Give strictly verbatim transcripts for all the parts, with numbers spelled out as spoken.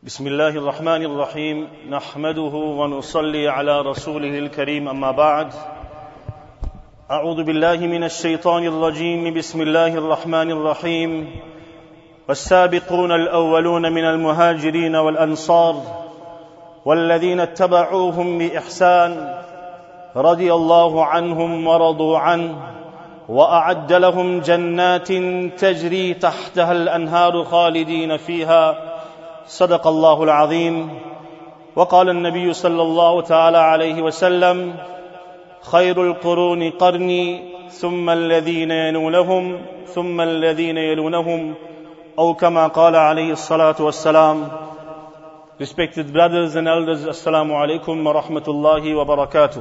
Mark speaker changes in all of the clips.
Speaker 1: بسم الله الرحمن الرحيم نحمده ونصلي على رسوله الكريم أما بعد أعوذ بالله من الشيطان الرجيم بسم الله الرحمن الرحيم والسابقون الأولون من المهاجرين والأنصار والذين اتبعوهم بإحسان رضي الله عنهم ورضوا عنه وأعد لهم جنات تجري تحتها الأنهار خالدين فيها صدق الله العظيم وقال النبي صلى الله تعالى عليه وسلم خير القرون قرني ثم الذين يلونهم ثم الذين يلونهم أو كما قال عليه الصلاة والسلام. Respected brothers and elders, Assalamu alaikum wa rahmatullahi wa barakatuh.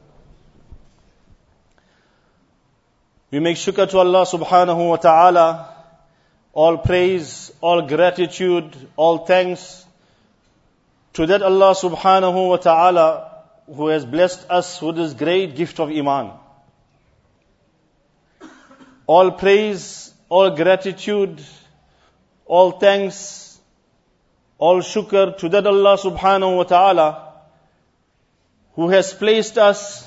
Speaker 1: We make shukr to Allah subhanahu wa ta'ala. All praise, all gratitude, all thanks to that Allah subhanahu wa ta'ala who has blessed us with this great gift of Iman. All praise, all gratitude, all thanks, all shukr to that Allah subhanahu wa ta'ala who has placed us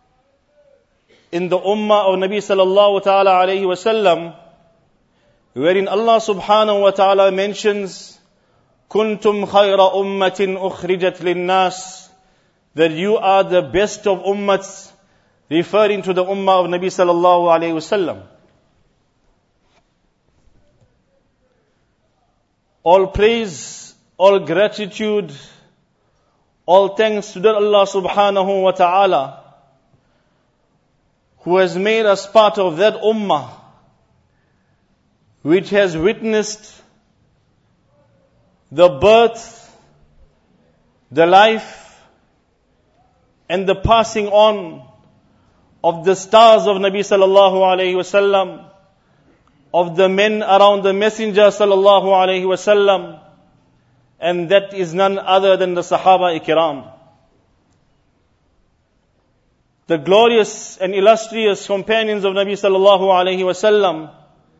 Speaker 1: in the ummah of Nabi sallallahu ta'ala alayhi wa sallam, wherein Allah subhanahu wa ta'ala mentions kuntum khayra ummatin ukhrijat linnas, that you are the best of ummats, referring to the ummah of Nabi sallallahu alayhi wa sallam. All praise, all gratitude, all thanks to that Allah subhanahu wa ta'ala who has made us part of that ummah which has witnessed the birth, the life, and the passing on of the stars of Nabi sallallahu alayhi wasallam, of the men around the Messenger sallallahu alayhi wasallam, and that is none other than the Sahaba Ikram. The glorious and illustrious companions of Nabi sallallahu alayhi wasallam.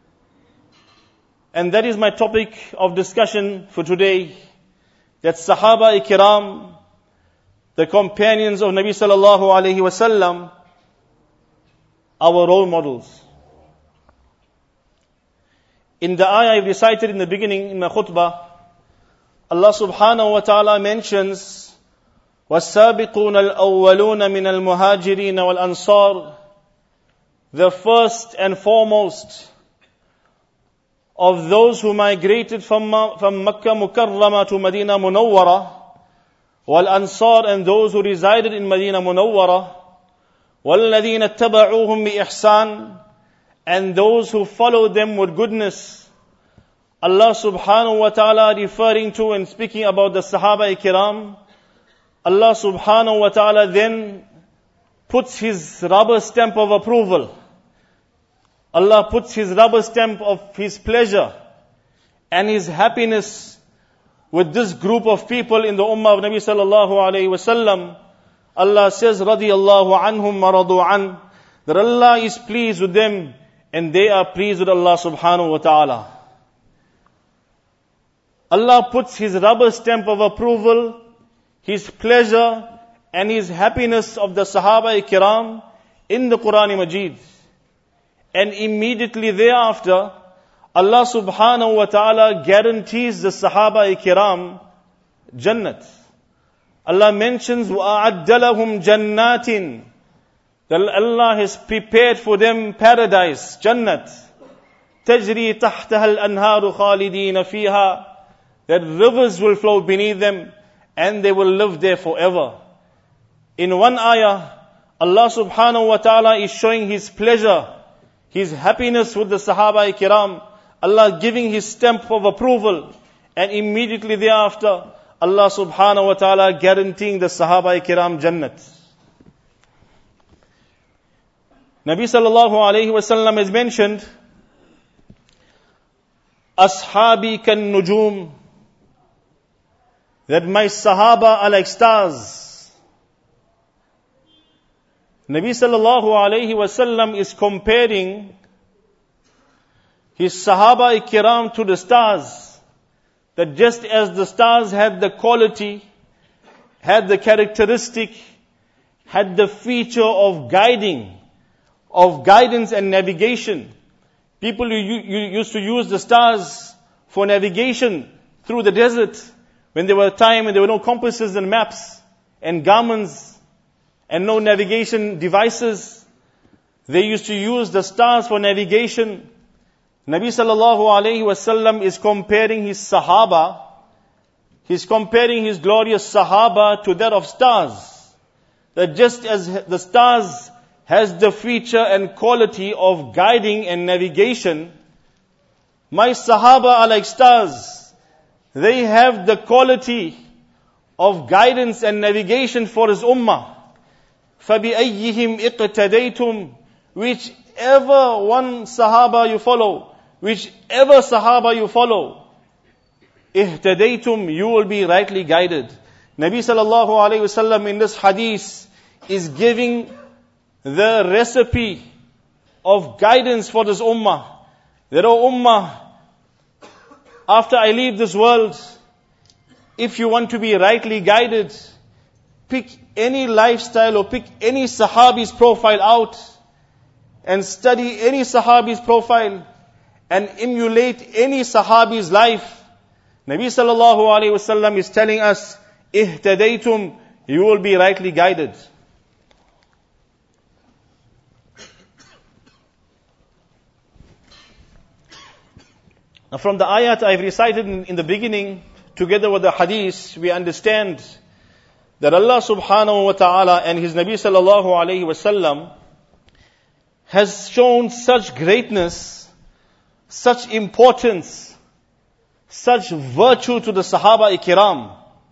Speaker 1: And that is my topic of discussion for today, that Sahaba Ikram, the companions of Nabi sallallahu alayhi wasallam, our role models. In the ayah I recited in the beginning in my khutbah, Allah subhanahu wa ta'ala mentions وَالسَّابِقُونَ الْأَوَّلُونَ مِنَ الْمُهَاجِرِينَ وَالْأَنصَارِ, the first and foremost of those who migrated from, from Makkah Mukarramah to Medina Munawwara, wal Ansar, and those who resided in Medina Munawwara, وَالَّذِينَ اتَّبَعُوهُمْ بِإِحْسَانٍ, and those who followed them with goodness. Allah subhanahu wa ta'ala referring to and speaking about the Sahaba Ikram, Allah subhanahu wa ta'ala then puts His rubber stamp of approval. Allah puts His rubber stamp of His pleasure and His happiness with this group of people in the ummah of Nabi sallallahu alayhi wa sallam. Allah says, radiyallahu anhum wa radu an, that Allah is pleased with them and they are pleased with Allah subhanahu wa ta'ala. Allah puts His rubber stamp of approval, His pleasure and His happiness of the Sahaba Ikram in the Quran Majid. And immediately thereafter, Allah subhanahu wa ta'ala guarantees the Sahaba Ikram Jannat. Allah mentions وَأَعَدَّ لَهُمْ جَنَّاتٍ, that Allah has prepared for them paradise, Jannat. تَجْرِي تَحْتَهَا الْأَنْهَارُ خَالِدِينَ فِيهَا, that rivers will flow beneath them and they will live there forever. In one ayah, Allah subhanahu wa ta'ala is showing His pleasure, His happiness with the Sahaba Ikram, Allah giving His stamp of approval, and immediately thereafter, Allah subhanahu wa ta'ala guaranteeing the Sahaba Ikram Jannat. Nabi sallallahu alayhi wa sallam has mentioned, Ashabi kan nujum, that my Sahaba are like stars. Nabi sallallahu alayhi wa sallam is comparing his Sahaba Ikram to the stars. that just as the stars had the quality, had the characteristic, had the feature of guiding, of guidance and navigation. People who used to use the stars for navigation through the desert when there were a time when there were no compasses and maps and garments and no navigation devices. They used to use the stars for navigation. Nabi sallallahu alayhi wasallam is comparing his Sahaba, he's comparing his glorious Sahaba to that of stars. That just as the stars has the feature and quality of guiding and navigation, my Sahaba are like stars. They have the quality of guidance and navigation for his ummah. فَبِأَيِّهِمْ اِقْتَدَيْتُمْ Whichever one Sahaba you follow, whichever Sahaba you follow, اِهْتَدَيْتُمْ You will be rightly guided. Nabi sallallahu alayhi wasallam in this hadith is giving the recipe of guidance for this ummah. That, oh ummah, after I leave this world, if you want to be rightly guided, pick any lifestyle or pick any Sahabi's profile out and study any Sahabi's profile and emulate any Sahabi's life. Nabi sallallahu alayhi wasallam is telling us, ihtadaytum, you will be rightly guided. Now from the ayat I've recited in, in the beginning, together with the hadith, we understand that Allah subhanahu wa ta'ala and His Nabi sallallahu alayhi wasallam has shown such greatness, such importance, such virtue to the Sahaba Ikram.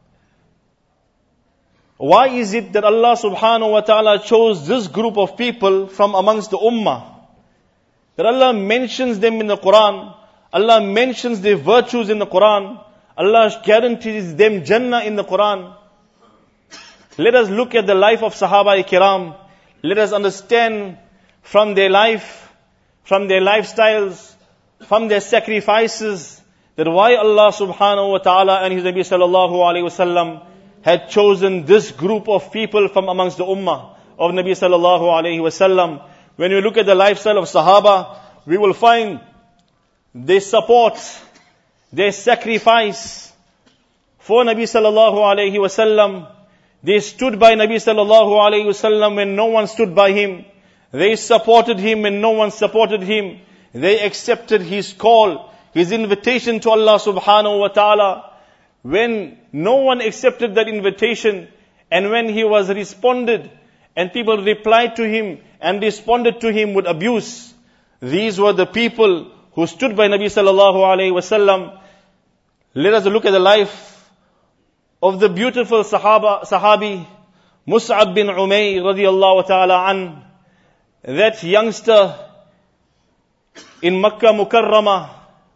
Speaker 1: Why is it that Allah subhanahu wa ta'ala chose this group of people from amongst the ummah? That Allah mentions them in the Quran, Allah mentions their virtues in the Quran, Allah guarantees them Jannah in the Quran. Let us look at the life of Sahaba Ikram. Let us understand from their life, from their lifestyles, from their sacrifices, that why Allah subhanahu wa ta'ala and His Nabi sallallahu alayhi wasallam had chosen this group of people from amongst the ummah of Nabi sallallahu alayhi wasallam. When we look at the lifestyle of Sahaba, we will find their support, their sacrifice for Nabi sallallahu alayhi wasallam. They stood by Nabi sallallahu alayhi wasallam when no one stood by him. They supported him when no one supported him. They accepted his call, his invitation to Allah subhanahu wa ta'ala. When no one accepted that invitation, and when he was responded, and people replied to him and responded to him with abuse, these were the people who stood by Nabi sallallahu alayhi wasallam. Let us look at the life of the beautiful Sahaba, Sahabi, Mus'ab bin Umayr radiyallahu ta'ala an, that youngster in Makkah Mukarramah,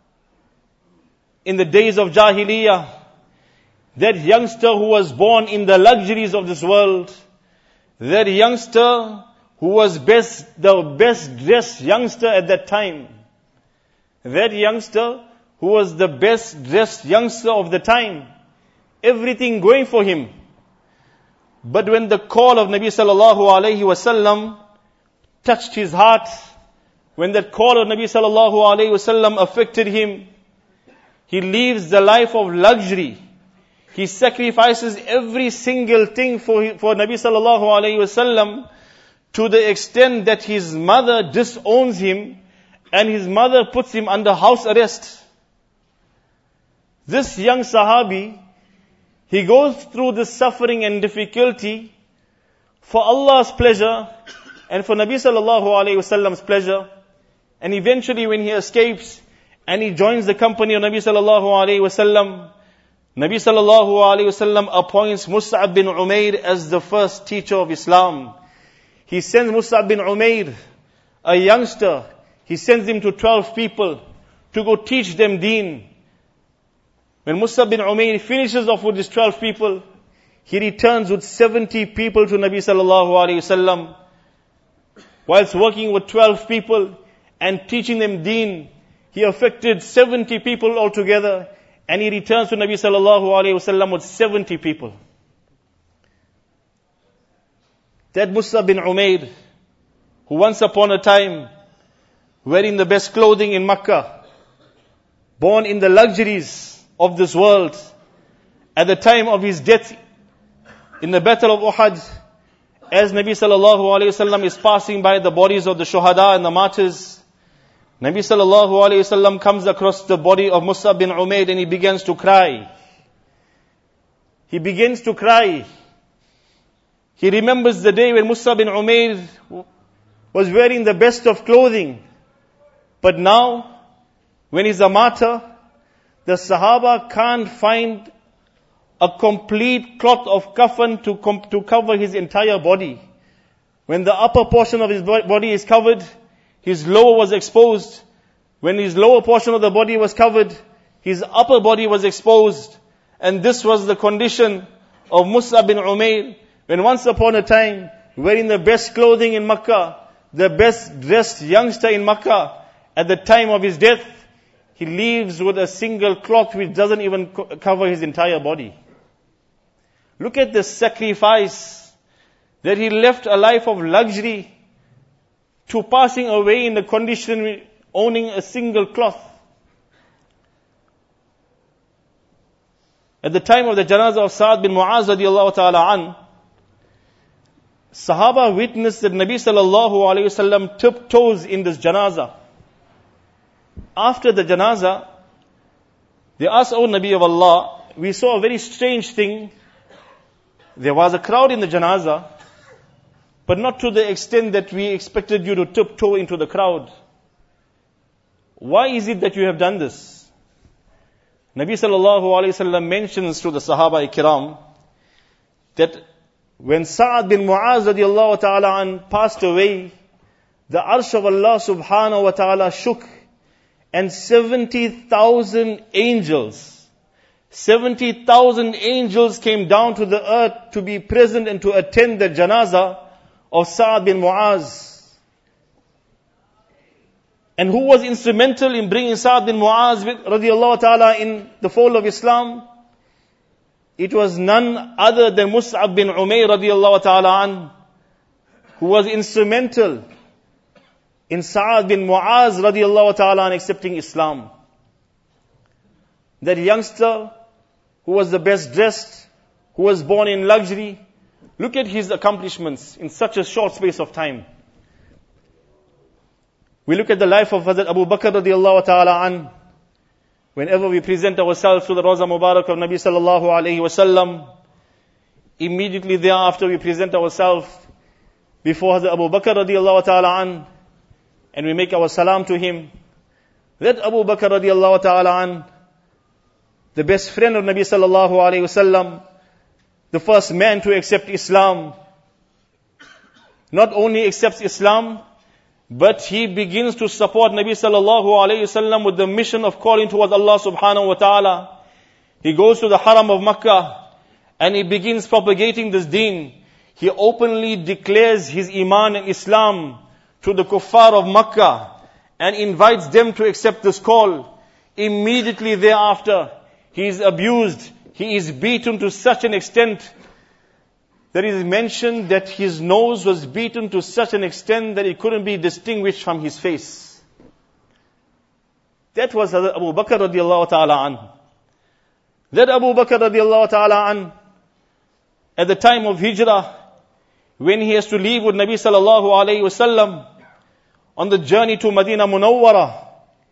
Speaker 1: in the days of Jahiliyyah, that youngster who was born in the luxuries of this world, that youngster who was best, the best dressed youngster at that time, that youngster who was the best dressed youngster of the time, everything going for him. But when the call of Nabi sallallahu alayhi wasallam touched his heart, when that call of Nabi sallallahu alayhi wasallam affected him, he leaves the life of luxury. He sacrifices every single thing for, for Nabi sallallahu alayhi wasallam, to the extent that his mother disowns him and his mother puts him under house arrest. This young Sahabi, he goes through this suffering and difficulty for Allah's pleasure and for Nabi sallallahu alayhi wasallam's pleasure. And eventually when he escapes and he joins the company of Nabi sallallahu alayhi wasallam, Nabi sallallahu alayhi wasallam appoints Mus'ab bin Umayr as the first teacher of Islam. He sends Mus'ab bin Umayr, a youngster, he sends him to twelve people to go teach them deen. When Mus'ab bin Umayr finishes off with his twelve people, he returns with seventy people to Nabi sallallahu alayhi wasallam. Whilst working with twelve people and teaching them deen, he affected seventy people altogether, And he returns to Nabi sallallahu alayhi wasallam with seventy people. That Mus'ab bin Umair, who once upon a time, wearing the best clothing in Makkah, born in the luxuries of this world, at the time of his death in the battle of Uhud, as Nabi sallallahu alayhi wasallam is passing by the bodies of the shuhada and the martyrs, Nabi sallallahu alayhi wasallam comes across the body of Mus'ab bin Umair and he begins to cry. He begins to cry. He remembers the day when Mus'ab bin Umair was wearing the best of clothing. But now, when he's a martyr, the Sahaba can't find a complete cloth of kafan to, com- to cover his entire body. When the upper portion of his body is covered, his lower was exposed. When his lower portion of the body was covered, his upper body was exposed. And this was the condition of Mus'ab bin Umair, when once upon a time, wearing the best clothing in Makkah, the best dressed youngster in Makkah, at the time of his death, he leaves with a single cloth which doesn't even co- cover his entire body. Look at the sacrifice that he left a life of luxury to passing away in the condition owning a single cloth. At the time of the janazah of Sa'ad bin Mu'az radiallahu ta'ala an, Sahaba witnessed that Nabi sallallahu alayhi wasallam tiptoes in this janazah. After the janazah, they asked, "O Nabi of Allah, we saw a very strange thing. There was a crowd in the janazah, but not to the extent that we expected you to tiptoe into the crowd. Why is it that you have done this?" Nabi sallallahu alayhi wasallam mentions to the Sahaba Ikram that when Sa'ad bin Mu'az radiallahu ta'ala an passed away, the arsh of Allah subhanahu wa ta'ala shook, and seventy thousand angels, seventy thousand angels came down to the earth to be present and to attend the janazah of Sa'ad bin Mu'az. And who was instrumental in bringing Sa'ad bin Mu'az radiallahu ta'ala in the fold of Islam? It was none other than Mus'ab bin Umair radiallahu ta'ala an, who was instrumental in Sa'ad bin Mu'az radiallahu ta'ala an accepting Islam. That youngster who was the best dressed, who was born in luxury, look at his accomplishments in such a short space of time. We look at the life of Hazrat Abu Bakr radiallahu ta'ala an. Whenever we present ourselves to the Rawza Mubarak of Nabi sallallahu alayhi wasallam, immediately thereafter we present ourselves before Hazrat Abu Bakr radiallahu ta'ala an, and we make our salam to him. That Abu Bakr radiallahu ta'ala an, the best friend of Nabi sallallahu alayhi wasallam, the first man to accept Islam, not only accepts Islam, but he begins to support Nabi sallallahu alayhi wasallam with the mission of calling towards Allah subhanahu wa ta'ala. He goes to the Haram of Makkah and he begins propagating this deen. He openly declares his iman and Islam to the kuffar of Makkah and invites them to accept this call. Immediately thereafter, he is abused, he is beaten to such an extent. There is mentioned that his nose was beaten to such an extent that it couldn't be distinguished from his face. That was Abu Bakr radiallahu ta'ala an. That Abu Bakr radiallahu ta'ala an, at the time of Hijrah, when he has to leave with Nabi sallallahu alayhi wasallam on the journey to Medina Munawwara,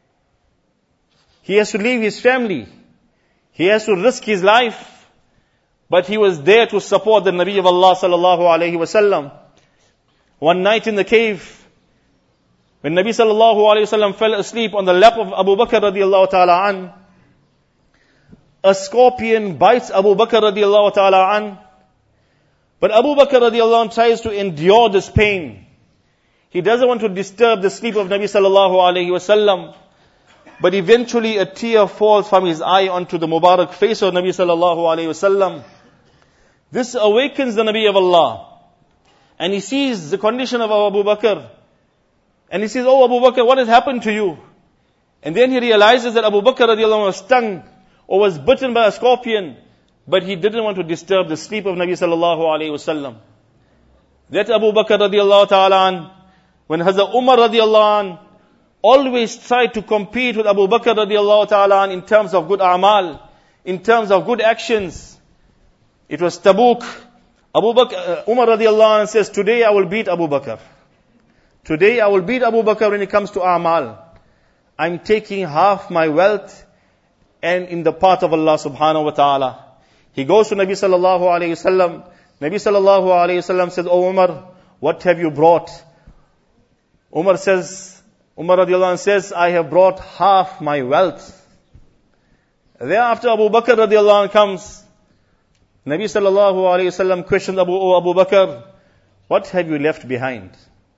Speaker 1: he has to leave his family. He has to risk his life. But he was there to support the Nabi of Allah sallallahu alayhi wasallam. One night in the cave, when Nabi sallallahu alayhi wasallam fell asleep on the lap of Abu Bakr radiallahu ta'ala an, a scorpion bites Abu Bakr radiallahu ta'ala an. But Abu Bakr radiallahu anh tries to endure this pain. He doesn't want to disturb the sleep of Nabi sallallahu alayhi wasallam. But eventually a tear falls from his eye onto the Mubarak face of Nabi sallallahu alayhi wasallam. This awakens the Nabi of Allah. And he sees the condition of Abu Bakr. And he says, "Oh Abu Bakr, what has happened to you?" And then he realizes that Abu Bakr radiallahu anh was stung or was bitten by a scorpion, but he didn't want to disturb the sleep of Nabi sallallahu alayhi wasallam. That Abu Bakr radiallahu ta'ala an, when Hazrat Umar radiallahu an always tried to compete with Abu Bakr radiallahu ta'ala an in terms of good a'mal, in terms of good actions. It was Tabuk. Abu Bakr, uh, Umar radiallahu anh says, today I will beat Abu Bakr. Today I will beat Abu Bakr when it comes to a'mal. I'm taking half my wealth and in the path of Allah subhanahu wa ta'ala. He goes to Nabi sallallahu alayhi wasallam. Nabi sallallahu alayhi wasallam says, Oh Umar, what have you brought? Umar says, Umar radiallahu anh says, I have brought half my wealth. Thereafter Abu Bakr radiallahu anh comes. Nabi sallallahu alayhi wasallam questioned Abu, oh Abu Bakr, what have you left behind?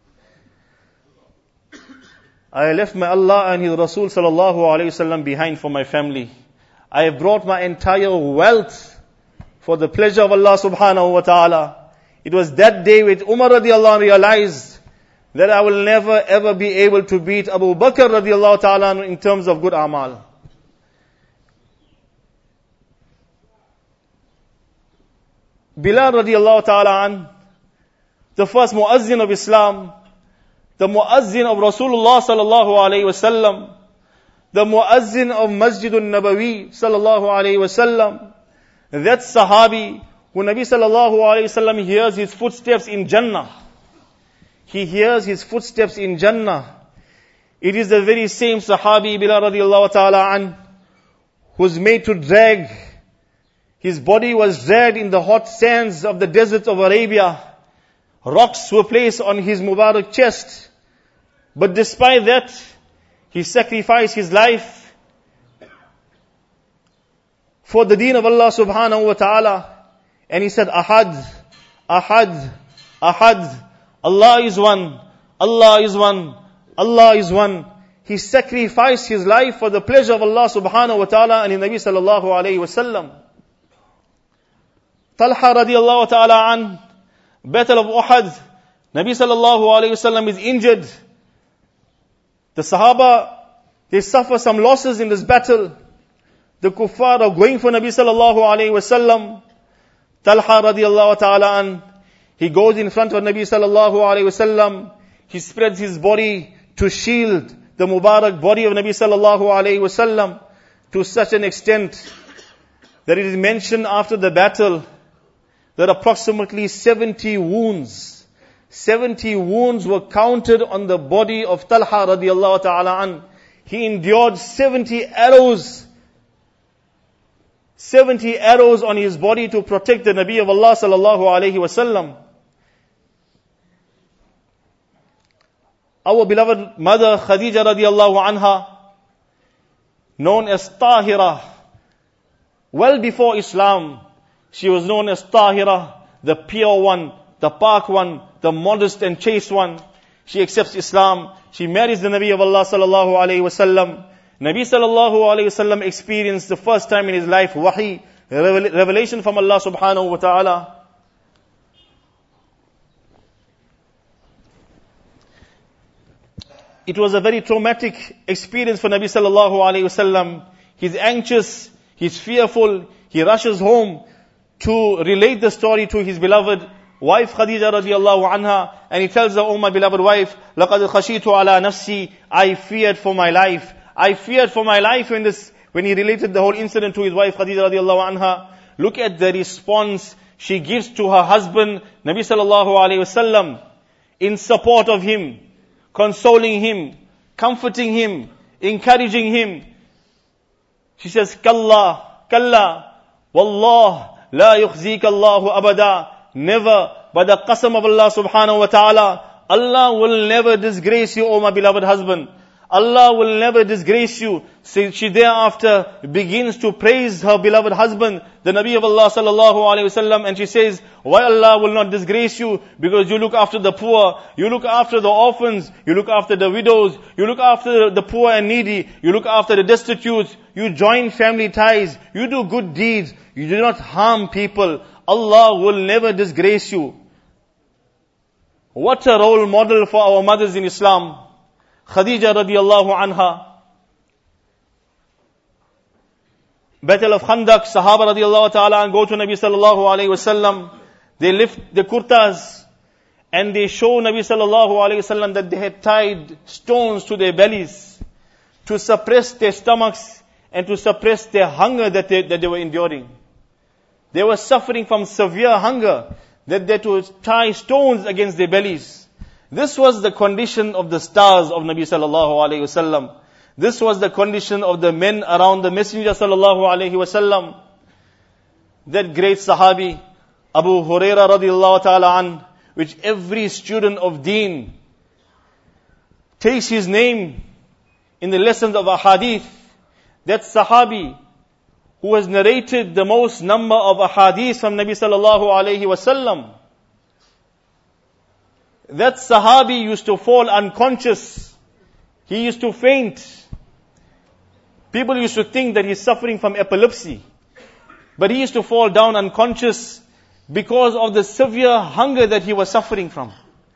Speaker 1: I left my Allah and His Rasul sallallahu alayhi wasallam behind for my family. I have brought my entire wealth for the pleasure of Allah subhanahu wa ta'ala. It was that day with Umar radiallahu anh realized that I will never ever be able to beat Abu Bakr radiallahu ta'ala in terms of good amal. Bilal radiallahu ta'ala an, the first muazzin of Islam, the muazzin of Rasulullah sallallahu alayhi wasallam, the muazzin of Masjidun Nabawi sallallahu alayhi wasallam, that sahabi who Nabi sallallahu alayhi wasallam hears his footsteps in Jannah. He hears his footsteps in Jannah. It is the very same sahabi Bilal radiallahu ta'ala an, who's made to drag. His body was dragged in the hot sands of the desert of Arabia. Rocks were placed on his Mubarak chest. But despite that, he sacrificed his life for the deen of Allah subhanahu wa ta'ala. And he said, Ahad, Ahad, Ahad. Allah is one, Allah is one, Allah is one. He sacrificed his life for the pleasure of Allah subhanahu wa ta'ala and in Nabi sallallahu alayhi wa sallam. Talha radiallahu ta'ala an, Battle of Uhud, Nabi sallallahu alayhi wasallam is injured. The Sahaba, they suffer some losses in this battle. The kuffar are going for Nabi sallallahu alayhi wasallam. Talha radiallahu ta'ala an, he goes in front of Nabi sallallahu alayhi wasallam. He spreads his body to shield the Mubarak body of Nabi sallallahu alayhi wasallam to such an extent that it is mentioned after the battle that approximately seventy wounds, seventy wounds were counted on the body of Talha radiallahu ta'ala an. He endured seventy arrows, seventy arrows on his body to protect the Nabi of Allah sallallahu alayhi wasallam. Our beloved mother Khadija radiallahu anha, known as Tahira, well before Islam, she was known as Tahira, the pure one, the park one, the modest and chaste one. She accepts Islam. She marries the Nabi of Allah sallallahu alayhi wasallam. Nabi sallallahu alayhi wasallam experienced the first time in his life wahi, revelation from Allah subhanahu wa ta'ala. It was a very traumatic experience for Nabi sallallahu alayhi wasallam. He's anxious, he's fearful, he rushes home to relate the story to his beloved wife Khadija radiallahu anha, and he tells her, oh my beloved wife, لَقَدْ خَشِيتُ عَلَى نَفْسِي, I feared for my life. I feared for my life when this, when he related the whole incident to his wife Khadija radiallahu anha. Look at the response she gives to her husband, Nabi sallallahu alayhi wasallam, in support of him, consoling him, comforting him, encouraging him. She says, Kalla, Kalla, Wallah, La yukhzika Allahu abada. Never, by the qasam of Allah subhanahu wa ta'ala, Allah will never disgrace you, O my beloved husband. Allah will never disgrace you. So she thereafter begins to praise her beloved husband, the Nabi of Allah sallallahu alayhi wasallam, and she says, why Allah will not disgrace you? Because you look after the poor, you look after the orphans, you look after the widows, you look after the poor and needy, you look after the destitute, you join family ties, you do good deeds, you do not harm people. Allah will never disgrace you. What a role model for our mothers in Islam. Khadija radiallahu anha. Battle of Khandaq, Sahaba radiallahu ta'ala and go to Nabi sallallahu alayhi wasallam. They lift the kurtas and they show Nabi sallallahu alayhi wasallam that they had tied stones to their bellies to suppress their stomachs and to suppress their hunger that they, that they were enduring. They were suffering from severe hunger that they had to tie stones against their bellies. This was the condition of the stars of Nabi sallallahu alayhi wasallam. This was the condition of the men around the Messenger sallallahu alayhi wasallam. That great Sahabi, Abu Huraira radiallahu ta'ala an, which every student of Deen takes his name in the lessons of Ahadith. That Sahabi who has narrated the most number of Ahadith from Nabi sallallahu alayhi wasallam. That Sahabi used to fall unconscious. He used to faint. People used to think that he's suffering from epilepsy. But he used to fall down unconscious because of the severe hunger that he was suffering from.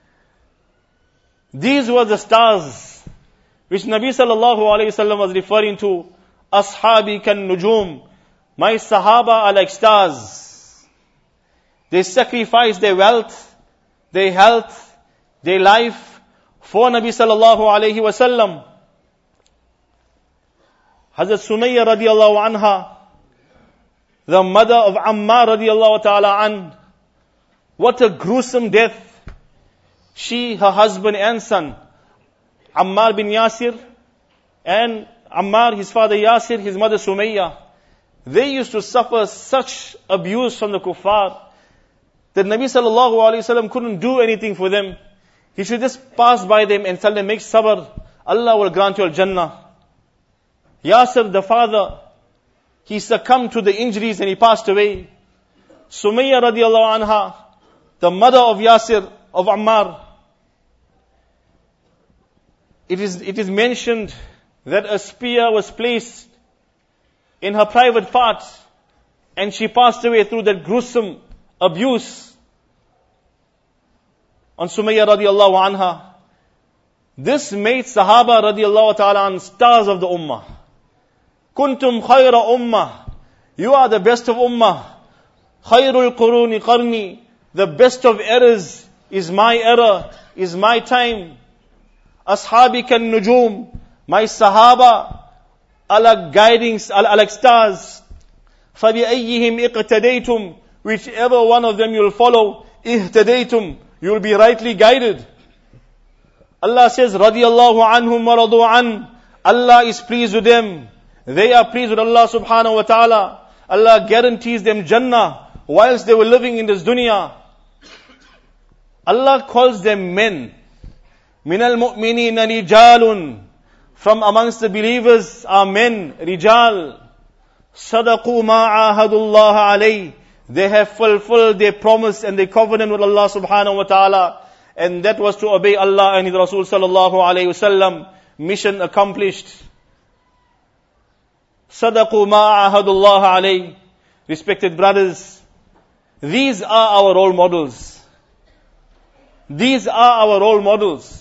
Speaker 1: These were the stars which Nabi sallallahu alayhi wasallam was referring to. Ashabi kan nujum. My Sahaba are like stars. They sacrifice their wealth, their health, their life for Nabi sallallahu alayhi wasallam. Hazrat Sumayya radiallahu anha, the mother of Ammar radiallahu ta'ala an, what a gruesome death. She, her husband and son, Ammar bin Yasir, and Ammar, his father Yasir, his mother Sumayya, they used to suffer such abuse from the kuffar that Nabi sallallahu alayhi wasallam couldn't do anything for them. He should just pass by them and tell them, make sabr, Allah will grant you al-Jannah. Yasir, the father, he succumbed to the injuries and he passed away. Sumayya radiallahu anha, the mother of Yasir, of Ammar, it is, it is mentioned that a spear was placed in her private part and she passed away through that gruesome abuse on Sumayya radiallahu anha. This made Sahaba radiallahu ta'ala an stars of the ummah. Kuntum khayra ummah. You are the best of ummah. Khayrul quruni qarni. The best of errors is my era, is my time. Ashabi kan nujum. My Sahaba are like guidings, are like stars. فَبِأَيِّهِمْ إِقْتَدَيْتُمْ. Whichever one of them you'll follow, إِهْتَدَيْتُمْ. You'll be rightly guided. Allah says, رَضِيَ اللَّهُ عَنْهُمْ وَرَضُوا عَنْهُ. Allah is pleased with them. They are pleased with Allah subhanahu wa ta'ala. Allah guarantees them Jannah whilst they were living in this dunya. Allah calls them men. مِنَ الْمُؤْمِنِينَ رِجَالٌ. From amongst the believers are men, rijal. صَدَقُوا مَا عَاهَدُوا اللَّهَ عَلَيْهِ. They have fulfilled their promise and their covenant with Allah subhanahu wa ta'ala. And that was to obey Allah and His Rasul sallallahu alayhi wasallam. Mission accomplished. صَدَقُوا مَا عَاهَدُوا اللَّهَ عَلَيْهِ. Respected brothers, these are our role models. These are our role models.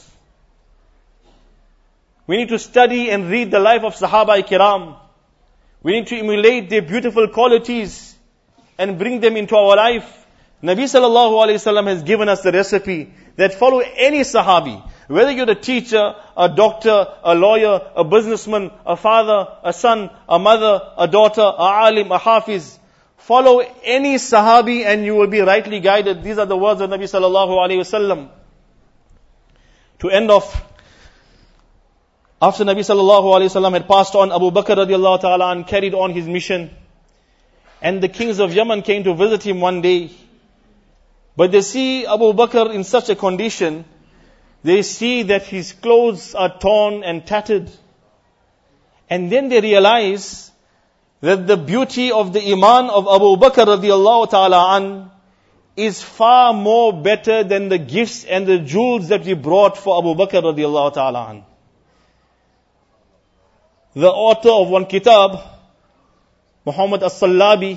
Speaker 1: We need to study and read the life of Sahaba Kiram. We need to emulate their beautiful qualities and bring them into our life. Nabi sallallahu alayhi wasallam has given us the recipe that follow any Sahabi. Whether you're a teacher, a doctor, a lawyer, a businessman, a father, a son, a mother, a daughter, a alim, a hafiz. Follow any Sahabi and you will be rightly guided. These are the words of Nabi sallallahu alayhi wasallam. To end off, after Nabi sallallahu alayhi wasallam had passed on, Abu Bakr radiallahu ta'ala and carried on his mission. And the kings of Yemen came to visit him one day. But they see Abu Bakr in such a condition. They see that his clothes are torn and tattered. And then they realize that the beauty of the iman of Abu Bakr radiallahu ta'ala an is far more better than the gifts and the jewels that we brought for Abu Bakr radiallahu ta'ala an. The author of one kitab, Muhammad as-Sallabi,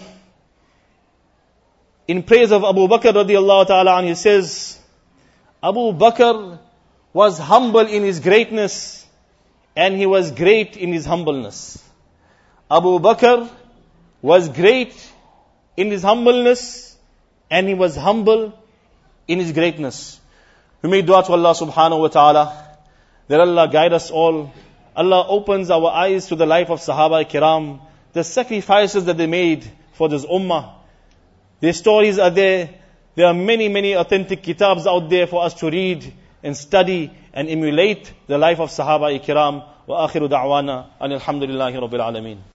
Speaker 1: in praise of Abu Bakr radiallahu ta'ala an, he says, Abu Bakr was humble in his greatness and he was great in his humbleness. Abu Bakr was great in his humbleness, and he was humble in his greatness. We make dua to Allah subhanahu wa ta'ala, that Allah guide us all. Allah opens our eyes to the life of Sahaba Kiram, the sacrifices that they made for this ummah. Their stories are there. There are many, many authentic kitabs out there for us to read and study and emulate the life of Sahaba Kiram. Wa akhiru da'wana, and alhamdulillahi rabbil alameen.